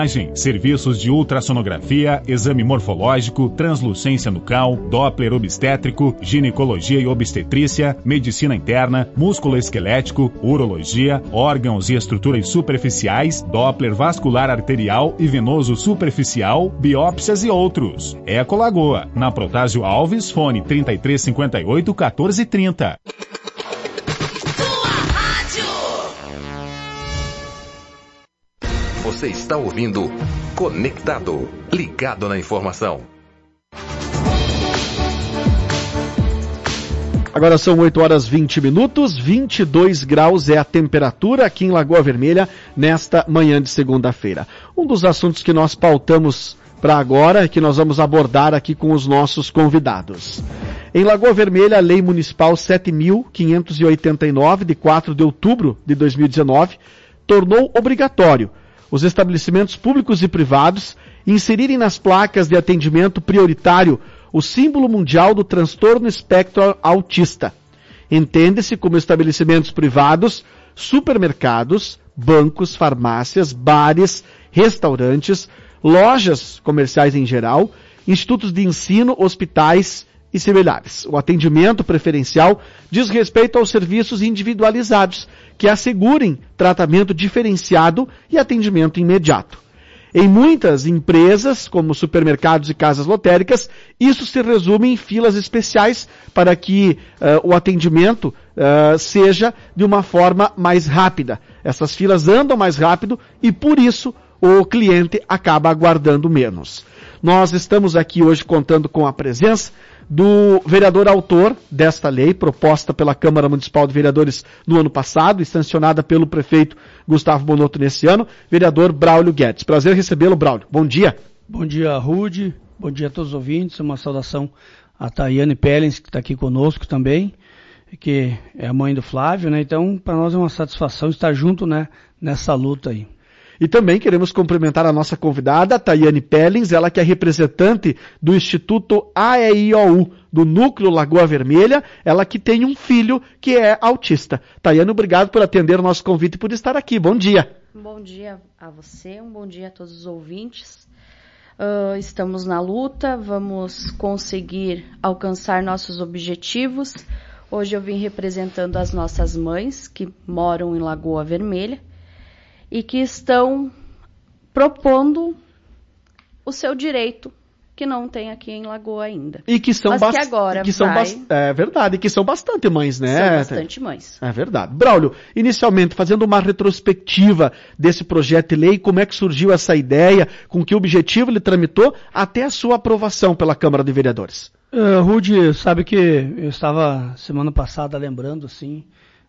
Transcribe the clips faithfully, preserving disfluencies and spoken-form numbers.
Serviços de ultrassonografia, exame morfológico, translucência nucal, Doppler obstétrico, ginecologia e obstetrícia, medicina interna, músculo-esquelético, urologia, órgãos e estruturas superficiais, Doppler vascular arterial e venoso superficial, biópsias e outros. Eco Lagoa, na Protásio Alves, fone trinta e três cinquenta e oito, quatorze trinta. Você está ouvindo Conectado, ligado na informação. Agora são oito horas e vinte minutos, vinte e dois graus é a temperatura aqui em Lagoa Vermelha nesta manhã de segunda-feira. Um dos assuntos que nós pautamos para agora, que nós vamos abordar aqui com os nossos convidados. Em Lagoa Vermelha, a Lei Municipal sete mil quinhentos e oitenta e nove, de quatro de outubro de dois mil e dezenove, tornou obrigatório os estabelecimentos públicos e privados inserirem nas placas de atendimento prioritário o símbolo mundial do transtorno espectro autista. Entende-se como estabelecimentos privados, supermercados, bancos, farmácias, bares, restaurantes, lojas comerciais em geral, institutos de ensino, hospitais e similares. O atendimento preferencial diz respeito aos serviços individualizados, que assegurem tratamento diferenciado e atendimento imediato. Em muitas empresas, como supermercados e casas lotéricas, isso se resume em filas especiais para que uh, o atendimento uh, seja de uma forma mais rápida. Essas filas andam mais rápido e, por isso, o cliente acaba aguardando menos. Nós estamos aqui hoje contando com a presença do vereador autor desta lei, proposta pela Câmara Municipal de Vereadores no ano passado e sancionada pelo prefeito Gustavo Bonotto nesse ano, vereador Braulio Guedes. Prazer recebê-lo, Braulio. Bom dia. Bom dia, Rude. Bom dia a todos os ouvintes. Uma saudação a Tayane Pellens, que está aqui conosco também, que é a mãe do Flávio, né? Então, para nós é uma satisfação estar junto, né, nessa luta aí. E também queremos cumprimentar a nossa convidada, Tayane Pellens, ela que é representante do Instituto A E I O U, do Núcleo Lagoa Vermelha, ela que tem um filho que é autista. Tayane, obrigado por atender o nosso convite e por estar aqui. Bom dia. Bom dia a você, um bom dia a todos os ouvintes. Uh, estamos na luta, vamos conseguir alcançar nossos objetivos. Hoje eu vim representando as nossas mães que moram em Lagoa Vermelha e que estão propondo o seu direito, que não tem aqui em Lagoa ainda. E que são bastante. agora que são vai... bas... É verdade, que são bastante mães, né? São bastante mães. É verdade. Braulio, inicialmente, fazendo uma retrospectiva desse projeto de lei, como é que surgiu essa ideia, com que objetivo ele tramitou, até a sua aprovação pela Câmara de Vereadores? Uh, Rude, sabe que eu estava semana passada lembrando, assim,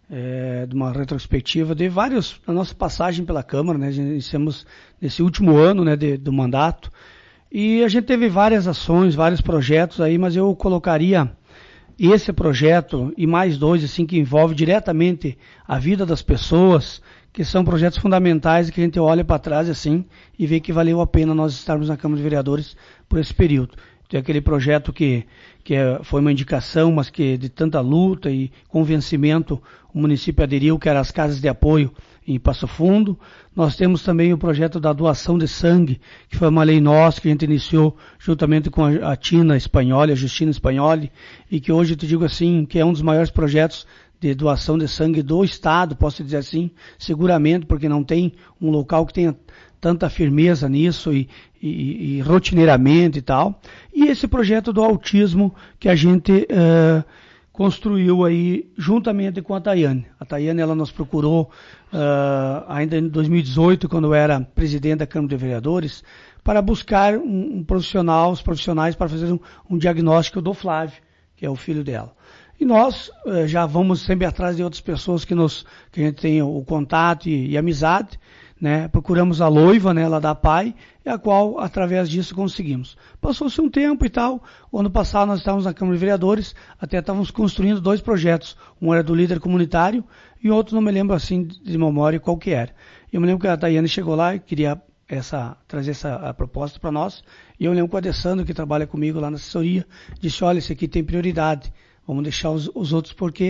É, de uma retrospectiva de vários, da nossa passagem pela Câmara, né, iniciamos nesse último ano, né, de, do mandato, e a gente teve várias ações, vários projetos aí, mas eu colocaria esse projeto e mais dois, assim, que envolve diretamente a vida das pessoas, que são projetos fundamentais e que a gente olha para trás, assim, e vê que valeu a pena nós estarmos na Câmara de Vereadores por esse período. Tem aquele projeto que, que é, foi uma indicação, mas que de tanta luta e convencimento o município aderiu, que era as casas de apoio em Passo Fundo. Nós temos também o projeto da doação de sangue, que foi uma lei nossa que a gente iniciou juntamente com a, a Tina Espanholi, a Justina Espanholi, e que hoje eu te digo assim, que é um dos maiores projetos de doação de sangue do Estado, posso dizer assim, seguramente, porque não tem um local que tenha tanta firmeza nisso e, e, e rotineiramente e tal. E esse projeto do autismo que a gente uh, construiu aí juntamente com a Tayane. A Tayane, ela nos procurou uh, ainda em dois mil e dezoito, quando eu era presidente da Câmara de Vereadores, para buscar um, um profissional, os profissionais para fazer um, um diagnóstico do Flávio, que é o filho dela. E nós uh, já vamos sempre atrás de outras pessoas que, nos, que a gente tem o contato e, e amizade, né? Procuramos a Loiva, né, lá da P A I, e a qual, através disso, conseguimos. Passou-se um tempo e tal. O ano passado nós estávamos na Câmara de Vereadores, até estávamos construindo dois projetos. Um era do líder comunitário e outro, não me lembro assim de memória qual que era. Eu me lembro que a Tayane chegou lá e queria essa, trazer essa a proposta para nós. E eu lembro que o Adessandro, que trabalha comigo lá na assessoria, disse, olha, esse aqui tem prioridade. Vamos deixar os, os outros porque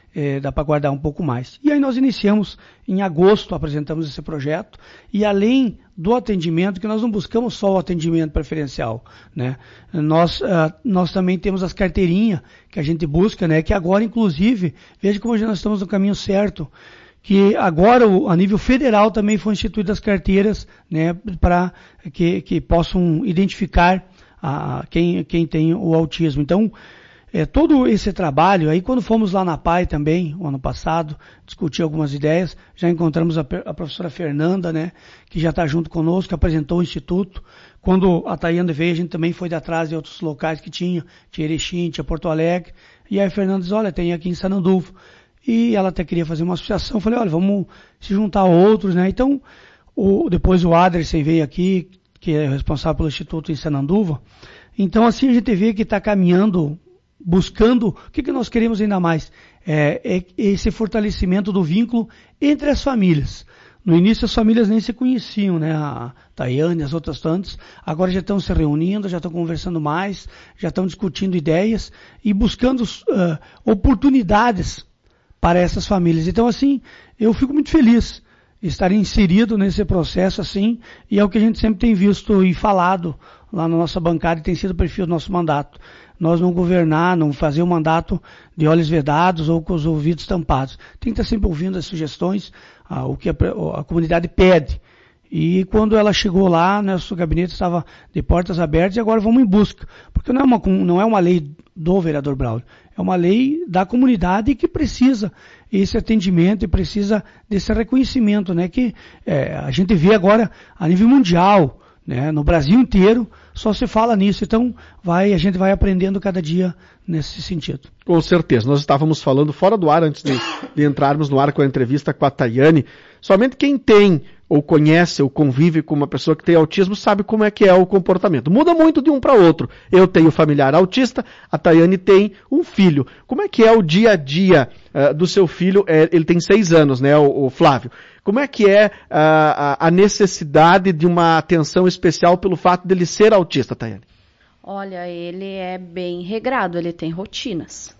eh, dá para guardar um pouco mais. E aí nós iniciamos, em agosto, apresentamos esse projeto, e além do atendimento, que nós não buscamos só o atendimento preferencial, né? Nós, uh, nós também temos as carteirinhas que a gente busca, né? Que agora, inclusive, veja como nós estamos no caminho certo, que agora, a nível federal, também foram instituídas as carteiras, né? Para que, que possam identificar a, quem, quem tem o autismo. Então, é, todo esse trabalho, aí quando fomos lá na P A I também, o ano passado, discutir algumas ideias, já encontramos a, a professora Fernanda, né, que já está junto conosco, que apresentou o Instituto. Quando a Tayane veio, a gente também foi de atrás de outros locais que tinha, tinha Erechim, tinha Porto Alegre, e aí a Fernanda diz, olha, tem aqui em Sananduva. E ela até queria fazer uma associação, eu falei, olha, vamos se juntar a outros, né, então, o, depois o Aderson veio aqui, que é responsável pelo Instituto em Sananduva. Então, assim, a gente vê que está caminhando, buscando, o que, que nós queremos ainda mais? É, é esse fortalecimento do vínculo entre as famílias. No início as famílias nem se conheciam, né? A Tayane, as outras tantas, agora já estão se reunindo, já estão conversando mais, já estão discutindo ideias e buscando uh, oportunidades para essas famílias. Então, assim, eu fico muito feliz de estar inserido nesse processo, assim, e é o que a gente sempre tem visto e falado lá na nossa bancada e tem sido o perfil do nosso mandato. Nós não governar, não fazer um mandato de olhos vedados ou com os ouvidos tampados. Tem que estar sempre ouvindo as sugestões, ah, o que a, a comunidade pede. E quando ela chegou lá, nosso gabinete estava de portas abertas e agora vamos em busca. Porque não é uma, não é uma lei do vereador Braulio, é uma lei da comunidade que precisa esse atendimento e precisa desse reconhecimento, né? Que é, a gente vê agora a nível mundial, né? No Brasil inteiro, só se fala nisso. Então, vai, a gente vai aprendendo cada dia nesse sentido. Com certeza. Nós estávamos falando fora do ar, antes de, de entrarmos no ar com a entrevista com a Tayane. Somente quem tem, ou conhece, ou convive com uma pessoa que tem autismo, sabe como é que é o comportamento. Muda muito de um para outro. Eu tenho familiar autista, a Tayane tem um filho. Como é que é o dia a dia uh, do seu filho? É, ele tem seis anos, né, o, o Flávio. Como é que é uh, a, a necessidade de uma atenção especial pelo fato dele ser autista, Tayane? Olha, ele é bem regrado, ele tem rotinas.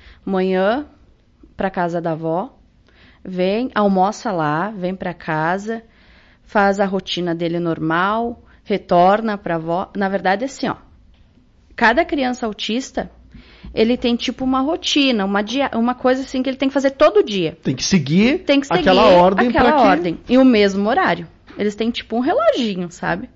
Manhã, para casa da avó, vem, almoça lá, vem para casa, faz a rotina dele normal, retorna para a avó. Na verdade, assim, ó, cada criança autista, ele tem tipo uma rotina, uma, dia, uma coisa assim que ele tem que fazer todo dia. Tem que seguir, tem que seguir aquela ordem. Aquela que... ordem, e o mesmo horário. Eles têm tipo um reloginho, sabe?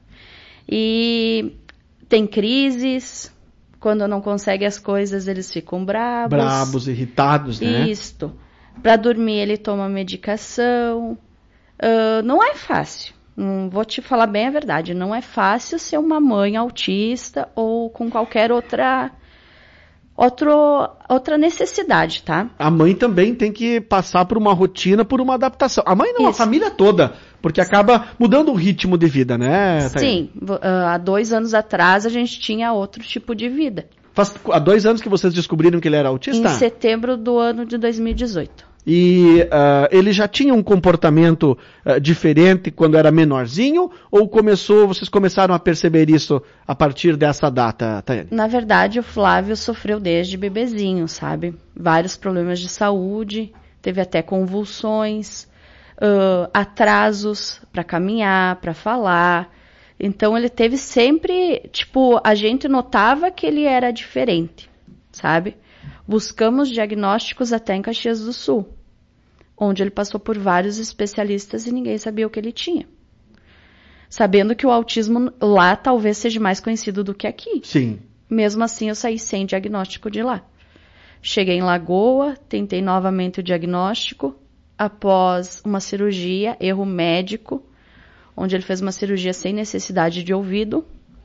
E tem crises, quando não consegue as coisas, eles ficam bravos. Bravos, irritados, né? Isto. Para dormir, ele toma medicação. Uh, não é fácil. Hum, vou te falar bem a verdade. Não é fácil ser uma mãe autista ou com qualquer outra, outro, outra necessidade, tá? A mãe também tem que passar por uma rotina, por uma adaptação. A mãe não, Isso. A família toda. Porque acaba mudando o ritmo de vida, né, Tayane? Sim. Uh, há dois anos atrás, a gente tinha outro tipo de vida. Faz há dois anos que vocês descobriram que ele era autista? Em setembro do ano de dois mil e dezoito. E uh, ele já tinha um comportamento uh, diferente quando era menorzinho? Ou começou, vocês começaram a perceber isso a partir dessa data, Tayane? Na verdade, o Flávio sofreu desde bebezinho, sabe? Vários problemas de saúde, teve até convulsões, uh, atrasos para caminhar, para falar. Então, ele teve sempre, tipo, a gente notava que ele era diferente, sabe? Buscamos diagnósticos até em Caxias do Sul, onde ele passou por vários especialistas e ninguém sabia o que ele tinha. Sabendo que o autismo lá talvez seja mais conhecido do que aqui. Sim. Mesmo assim, eu saí sem diagnóstico de lá. Cheguei em Lagoa, tentei novamente o diagnóstico, após uma cirurgia, erro médico, onde ele fez uma cirurgia sem necessidade de ouvido.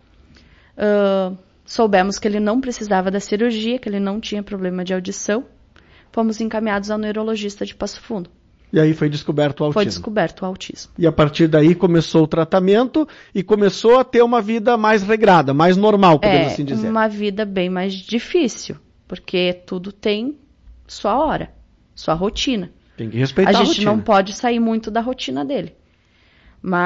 Uh, soubemos que ele não precisava da cirurgia, que ele não tinha problema de audição. Fomos encaminhados ao neurologista de Passo Fundo. E aí foi descoberto o autismo. Foi descoberto o autismo. E a partir daí começou o tratamento e começou a ter uma vida mais regrada, mais normal, podemos é, assim dizer. É, uma vida bem mais difícil, porque tudo tem sua hora, sua rotina. Tem que respeitar a, a rotina. A gente não pode sair muito da rotina dele.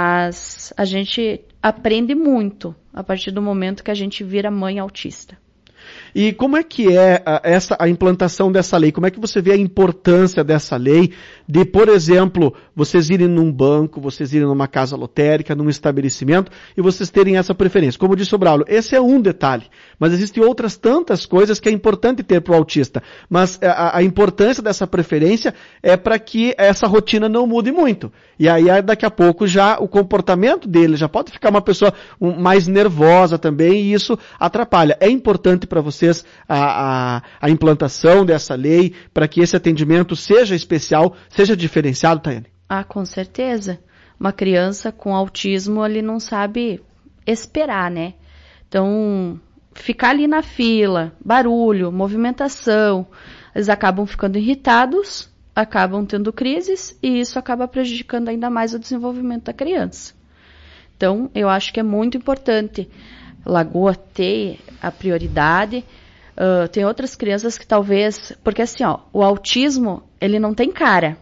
Mas a gente aprende muito a partir do momento que a gente vira mãe autista. E como é que é a, essa, a implantação dessa lei? Como é que você vê a importância dessa lei de, por exemplo, vocês irem num banco, vocês irem numa casa lotérica, num estabelecimento, e vocês terem essa preferência? Como disse o Braulio, esse é um detalhe, mas existem outras tantas coisas que é importante ter para o autista. Mas a, a importância dessa preferência é para que essa rotina não mude muito. E aí, daqui a pouco, já o comportamento dele já pode ficar uma pessoa um, mais nervosa também, e isso atrapalha. É importante para você vocês a, a, a implantação dessa lei para que esse atendimento seja especial, seja diferenciado, Tayane? Ah, com certeza. Uma criança com autismo, ele não sabe esperar, né? Então, ficar ali na fila, barulho, movimentação, eles acabam ficando irritados, acabam tendo crises e isso acaba prejudicando ainda mais o desenvolvimento da criança. Então, eu acho que é muito importante Lagoa ter a prioridade. Uh, tem outras crianças que talvez... Porque assim, ó, o autismo, ele não tem cara.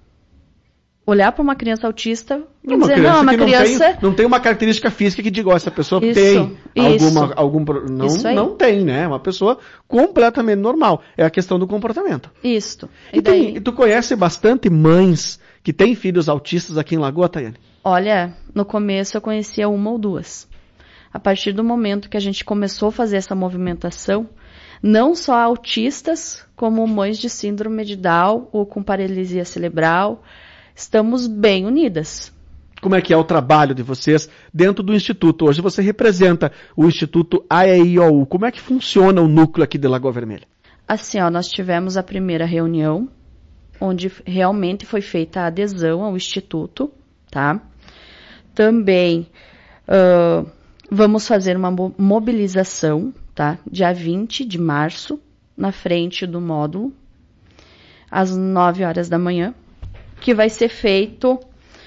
Olhar para uma criança autista e uma dizer, criança não, uma que criança... Não tem, não tem uma característica física que diga, ó, essa pessoa isso, tem isso, alguma... algum Não, isso não tem, né? É uma pessoa completamente normal. É a questão do comportamento. Isso. E, e daí... tem, tu conhece bastante mães que têm filhos autistas aqui em Lagoa, Tayane? Olha, no começo eu conhecia uma ou duas. A partir do momento que a gente começou a fazer essa movimentação, não só autistas, como mães de síndrome de Down ou com paralisia cerebral, estamos bem unidas. Como é que é o trabalho de vocês dentro do Instituto? Hoje você representa o Instituto A E I O U. Como é que funciona o núcleo aqui de Lagoa Vermelha? Assim, ó, nós tivemos a primeira reunião, onde realmente foi feita a adesão ao Instituto, tá? Também... Uh, Vamos fazer uma mobilização, tá? Dia vinte de março, na frente do módulo, às nove horas da manhã, que vai ser feito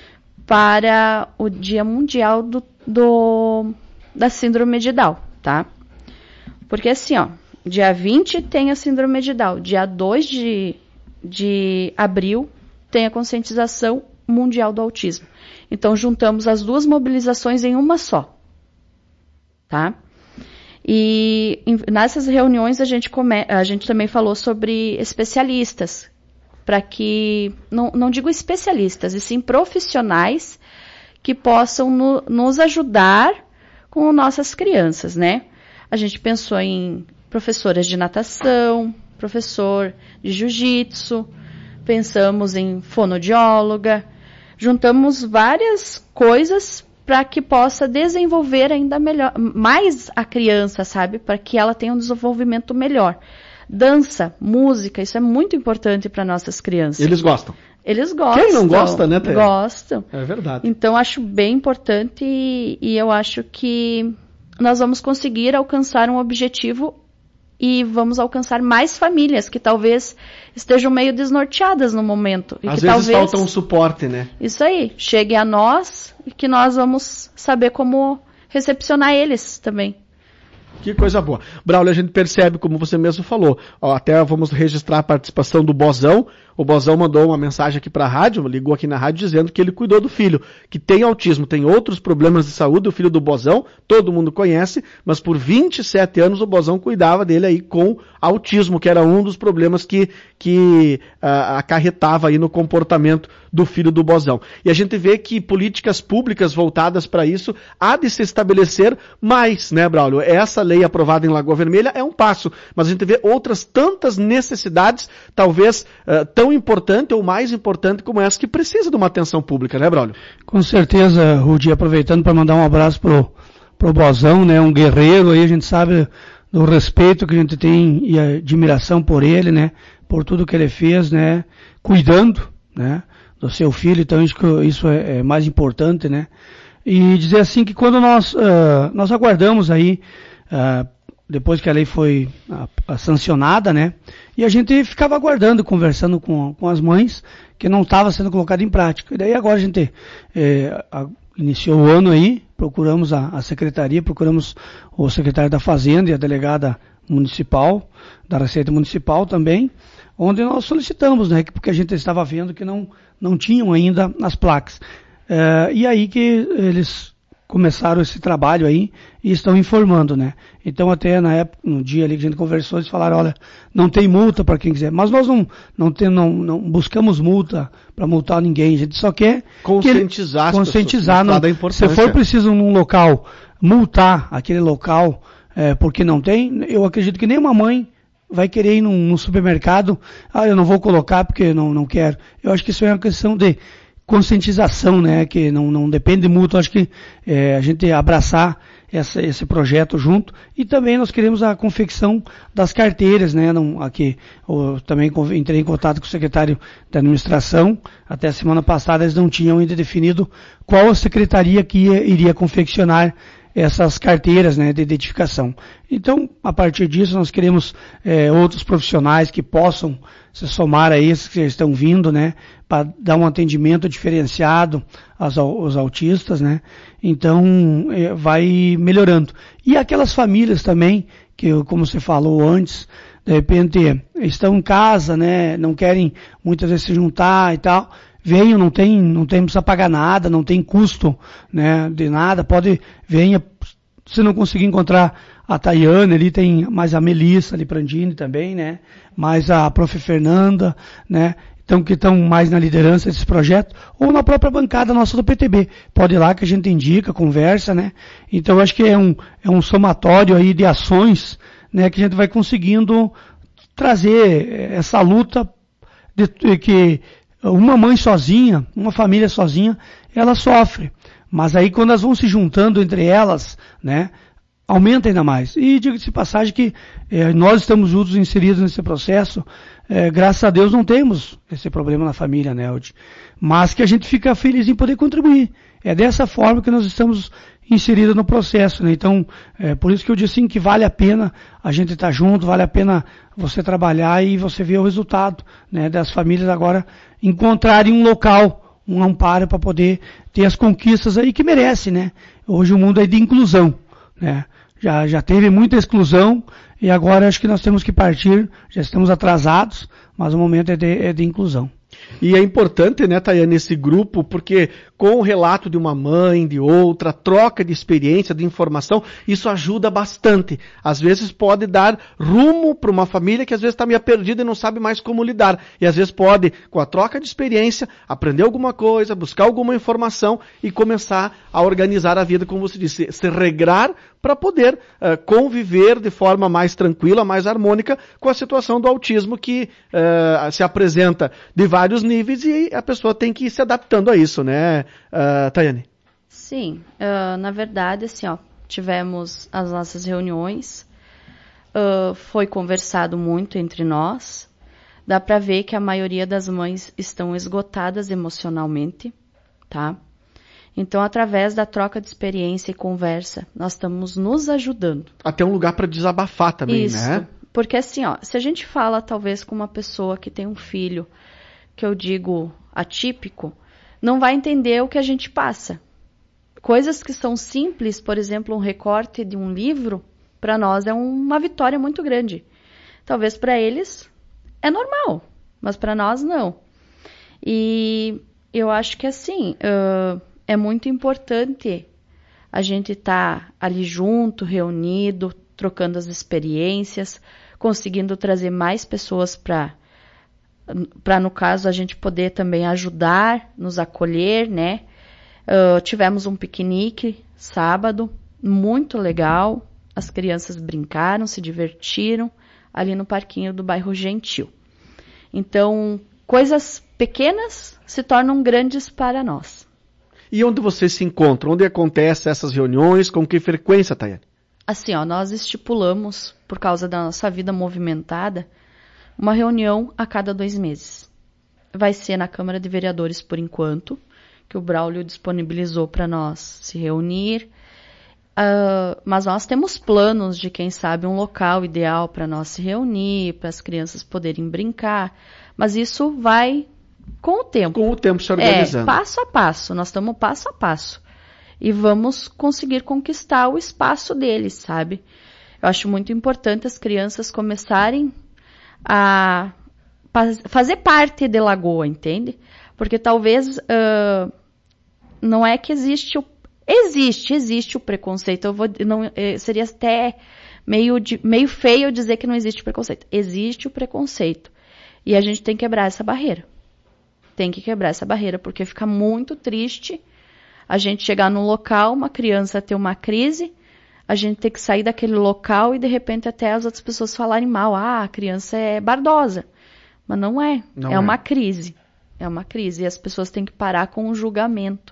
para o Dia Mundial do, do, da Síndrome de Down, tá? Porque assim, ó, dia vinte tem a Síndrome de Down, dia dois de, de abril tem a conscientização mundial do autismo. Então, juntamos as duas mobilizações em uma só. Tá? E nessas reuniões a gente, come, a gente também falou sobre especialistas, para que, não, não digo especialistas, e sim profissionais que possam no, nos ajudar com nossas crianças, né? A gente pensou em professoras de natação, professor de jiu-jitsu, pensamos em fonoaudióloga, juntamos várias coisas para que possa desenvolver ainda melhor, mais a criança, sabe? Para que ela tenha um desenvolvimento melhor. Dança, música, isso é muito importante para nossas crianças. Eles gostam. Eles gostam. Quem não gosta, né, Thaís? Gostam. É verdade. Então, acho bem importante e, e eu acho que nós vamos conseguir alcançar um objetivo e vamos alcançar mais famílias que talvez estejam meio desnorteadas no momento. E Às que vezes talvez, falta um suporte, né? Isso aí, chegue a nós e que nós vamos saber como recepcionar eles também. Que coisa boa. Braulio, a gente percebe, como você mesmo falou, ó, até vamos registrar a participação do Bozão. O Bozão mandou uma mensagem aqui para a rádio, ligou aqui na rádio dizendo que ele cuidou do filho, que tem autismo, tem outros problemas de saúde, o filho do Bozão, todo mundo conhece, mas por vinte e sete anos o Bozão cuidava dele aí com autismo, que era um dos problemas que, que uh, acarretava aí no comportamento do filho do Bozão. E a gente vê que políticas públicas voltadas para isso há de se estabelecer mais, né, Braulio? Essa lei aprovada em Lagoa Vermelha é um passo, mas a gente vê outras tantas necessidades, talvez uh, tão importante ou mais importante como essa, que precisa de uma atenção pública, né, Braulio? Com certeza, Rudi, aproveitando para mandar um abraço pro, pro Bozão, né, um guerreiro aí, a gente sabe do respeito que a gente tem e a admiração por ele, né, por tudo que ele fez, né, cuidando, né, do seu filho, então isso, isso é, é mais importante, né, e dizer assim que quando nós, uh, nós aguardamos aí, uh, depois que a lei foi a, a sancionada, né, e a gente ficava aguardando, conversando com, com as mães, que não estava sendo colocado em prática. E daí agora a gente é, a, iniciou o ano aí, procuramos a, a secretaria, procuramos o secretário da Fazenda e a delegada municipal, da Receita Municipal também, onde nós solicitamos, né, porque a gente estava vendo que não, não tinham ainda as placas. É, e aí que eles começaram esse trabalho aí e estão informando, né? Então até na época, no dia ali que a gente conversou, eles falaram, olha, não tem multa para quem quiser, mas nós não, não, tem, não, não buscamos multa para multar ninguém, a gente só quer conscientizar, que ele, conscientizar não, da importância. Se for preciso num local multar aquele local é, porque não tem, eu acredito que nenhuma mãe vai querer ir num, num supermercado, ah, eu não vou colocar porque não, não quero. Eu acho que isso é uma questão de conscientização, né, que não, não depende de multa. Eu acho que é, a gente abraçar essa, esse projeto junto, e também nós queremos a confecção das carteiras, né, não, aqui, eu também entrei em contato com o secretário da administração, até a semana passada eles não tinham ainda definido qual a secretaria que ia, iria confeccionar essas carteiras, né, de identificação. Então, a partir disso, nós queremos é, outros profissionais que possam se somar a esses que estão vindo, né, para dar um atendimento diferenciado aos, aos autistas, né. Então, é, vai melhorando. E aquelas famílias também, que como você falou antes, de repente estão em casa, né, não querem muitas vezes se juntar e tal, venham, não tem, não tem, precisa pagar nada, não tem custo, né, de nada, pode, venha, se não conseguir encontrar a Tayane ali, tem mais a Melissa ali, Prandini também, né, mais a prof Fernanda, né, então que estão mais na liderança desse projeto, ou na própria bancada nossa do P T B, pode ir lá que a gente indica, conversa, né, então eu acho que é um, é um somatório aí de ações, né, que a gente vai conseguindo trazer essa luta de, de que uma mãe sozinha, uma família sozinha, ela sofre. Mas aí quando elas vão se juntando entre elas, né, aumenta ainda mais. E diga-se de passagem que eh, nós estamos juntos inseridos nesse processo, eh, graças a Deus não temos esse problema na família, né, Udi? Mas que a gente fica feliz em poder contribuir. É dessa forma que nós estamos inseridos no processo, né? Então, é por isso que eu disse assim, que vale a pena a gente estar junto, vale a pena você trabalhar e você ver o resultado, né, das famílias agora encontrarem um local, um amparo para poder ter as conquistas aí que merece, né? Hoje o mundo é de inclusão, né? Já, já teve muita exclusão e agora acho que nós temos que partir, já estamos atrasados, mas o momento é de, é de inclusão. E é importante, né, Tayane, esse grupo, porque com o relato de uma mãe, de outra, troca de experiência, de informação, isso ajuda bastante. Às vezes pode dar rumo para uma família que às vezes está meio perdida e não sabe mais como lidar. E às vezes pode, com a troca de experiência, aprender alguma coisa, buscar alguma informação e começar a organizar a vida, como você disse, se regrar para poder uh, conviver de forma mais tranquila, mais harmônica com a situação do autismo que uh, se apresenta de vários níveis e a pessoa tem que ir se adaptando a isso, né, uh, Tayane? Sim, uh, na verdade, assim, ó, tivemos as nossas reuniões, uh, foi conversado muito entre nós, dá para ver que a maioria das mães estão esgotadas emocionalmente, tá? Então, através da troca de experiência e conversa, nós estamos nos ajudando. Até um lugar para desabafar também, Isso, né? Porque assim, ó, se a gente fala talvez com uma pessoa que tem um filho, que eu digo atípico, não vai entender o que a gente passa. Coisas que são simples, por exemplo, um recorte de um livro, para nós é uma vitória muito grande. Talvez para eles é normal, mas para nós não. E eu acho que assim... Uh, é muito importante a gente estar ali junto, reunido, trocando as experiências, conseguindo trazer mais pessoas para, para no caso, a gente poder também ajudar, nos acolher, né? Uh, tivemos um piquenique sábado, muito legal, as crianças brincaram, se divertiram ali no parquinho do bairro Gentil. Então, coisas pequenas se tornam grandes para nós. E onde vocês se encontram? Onde acontecem essas reuniões? Com que frequência, Tayane? Assim, ó, nós estipulamos, por causa da nossa vida movimentada, uma reunião a cada dois meses. Vai ser na Câmara de Vereadores por enquanto, que o Braulio disponibilizou para nós se reunir. Uh, mas nós temos planos de, quem sabe, um local ideal para nós se reunir, para as crianças poderem brincar. Mas isso vai... com o tempo. Com o tempo se organizando. É, passo a passo. Nós estamos passo a passo. E vamos conseguir conquistar o espaço deles, sabe? Eu acho muito importante as crianças começarem a fazer parte de Lagoa, entende? Porque talvez uh, não é que existe o, Existe, existe o preconceito. Eu vou, não, seria até meio, de, meio feio dizer que não existe preconceito. Existe o preconceito. E a gente tem que quebrar essa barreira. Tem que quebrar essa barreira, porque fica muito triste a gente chegar num local, uma criança ter uma crise, a gente ter que sair daquele local e de repente até as outras pessoas falarem mal. Ah, a criança é bardosa. Mas não é. Não é, é uma crise. É uma crise. E as pessoas têm que parar com o julgamento.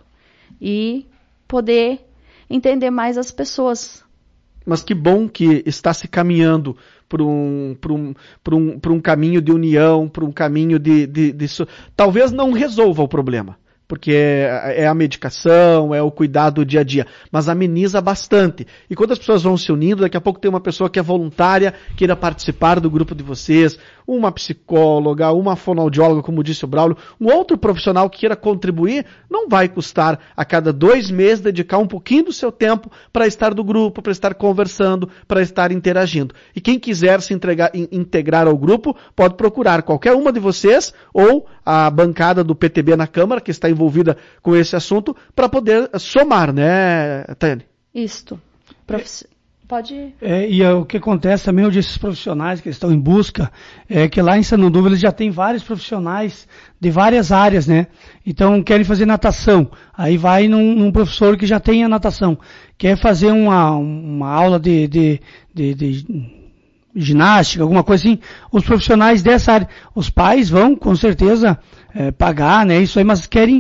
E poder entender mais as pessoas. Mas que bom que está se caminhando para um, para um, para um, para um caminho de união, para um caminho de, de, de... Talvez não resolva o problema, porque é, é a medicação, é o cuidado do dia a dia, mas ameniza bastante. E quando as pessoas vão se unindo, daqui a pouco tem uma pessoa que é voluntária, queira participar do grupo de vocês, uma psicóloga, uma fonoaudióloga, como disse o Braulio, um outro profissional que queira contribuir, não vai custar a cada dois meses dedicar um pouquinho do seu tempo para estar do grupo, para estar conversando, para estar interagindo. E quem quiser se entregar, in, integrar ao grupo, pode procurar qualquer uma de vocês ou a bancada do P T B na Câmara, que está envolvida com esse assunto, para poder somar, né, Tayane? Isto. Profiss... Pode... É, e é, o que acontece também, eu disse esses profissionais que estão em busca, é que lá em Sananduva eles já tem vários profissionais de várias áreas, né? Então querem fazer natação, aí vai num, num professor que já tem a natação, quer fazer uma, uma aula de, de, de, de ginástica, alguma coisa assim, os profissionais dessa área, os pais vão com certeza é, pagar, né, isso aí, mas querem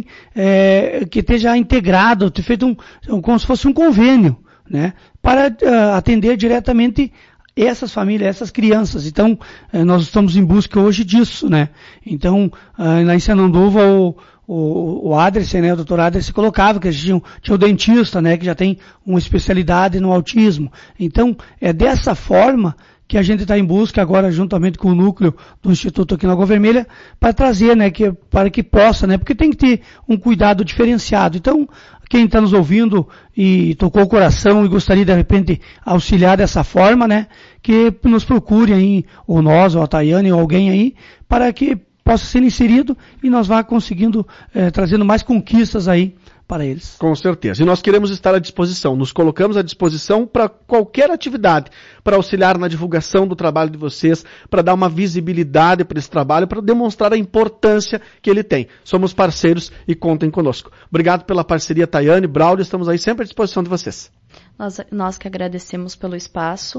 é, que esteja integrado, ter feito um, como se fosse um convênio, né, para uh, atender diretamente essas famílias, essas crianças. Então, uh, nós estamos em busca hoje disso, né. Então, uh, lá em Sananduva, o, o, o Adresse, né, o doutor Adresse colocava que a gente tinha, tinha o dentista, né, que já tem uma especialidade no autismo. Então, é dessa forma que a gente está em busca agora, juntamente com o núcleo do Instituto aqui na Lagoa Vermelha, para trazer, né, que, para que possa, né, porque tem que ter um cuidado diferenciado. Então, quem está nos ouvindo e tocou o coração e gostaria de repente auxiliar dessa forma, né, que nos procure aí, ou nós, ou a Tayane, ou alguém aí, para que possa ser inserido e nós vá conseguindo, eh, trazendo mais conquistas aí para eles. Com certeza. E nós queremos estar à disposição. Nos colocamos à disposição para qualquer atividade, para auxiliar na divulgação do trabalho de vocês, para dar uma visibilidade para esse trabalho, para demonstrar a importância que ele tem. Somos parceiros e contem conosco. Obrigado pela parceria, Tayane, Braulio, estamos aí sempre à disposição de vocês. Nós, nós que agradecemos pelo espaço.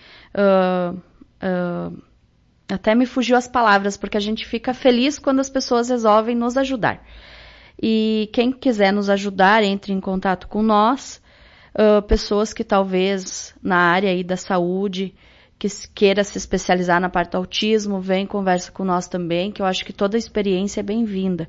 Uh, uh, até me fugiu as palavras, porque a gente fica feliz quando as pessoas resolvem nos ajudar. E quem quiser nos ajudar, entre em contato com nós, uh, pessoas que talvez na área aí da saúde, que queira se especializar na parte do autismo, vem e conversa com nós também, que eu acho que toda a experiência é bem-vinda.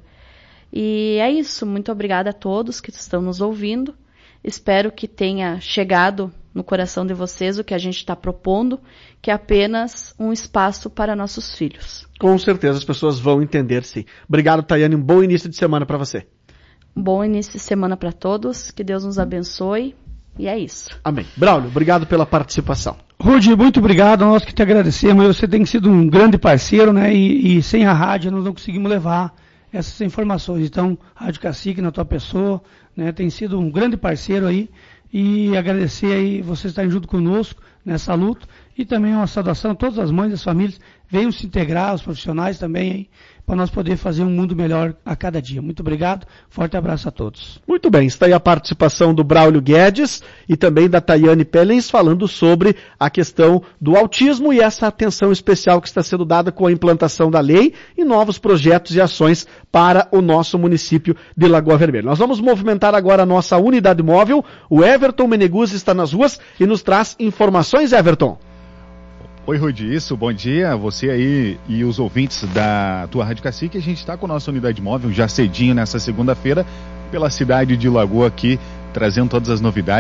E é isso, muito obrigada a todos que estão nos ouvindo, espero que tenha chegado no coração de vocês o que a gente está propondo, que é apenas um espaço para nossos filhos. Com certeza as pessoas vão entender, sim. Obrigado, Tayane. Um bom início de semana para você. Um bom início de semana para todos. Que Deus nos abençoe. E é isso. Amém. Braulio, obrigado pela participação. Rudy, muito obrigado. Nós que te agradecemos. Você tem sido um grande parceiro, né? E, e sem a rádio nós não conseguimos levar essas informações. Então, Rádio Cacique, na tua pessoa, né? Tem sido um grande parceiro aí. E agradecer aí vocês estarem junto conosco nessa luta. E também uma saudação a todas as mães das famílias. Venham se integrar, os profissionais também aí, para nós poder fazer um mundo melhor a cada dia. Muito obrigado, forte abraço a todos. Muito bem, está aí a participação do Braulio Guedes e também da Tayane Pellens falando sobre a questão do autismo e essa atenção especial que está sendo dada com a implantação da lei e novos projetos e ações para o nosso município de Lagoa Vermelha. Nós vamos movimentar agora a nossa unidade móvel. O Everton Meneguzzi está nas ruas e nos traz informações, Everton. Oi, Rudi, isso, bom dia, você aí e os ouvintes da tua Rádio Cacique. A gente está com a nossa unidade móvel já cedinho nessa segunda-feira pela cidade de Lagoa aqui, trazendo todas as novidades.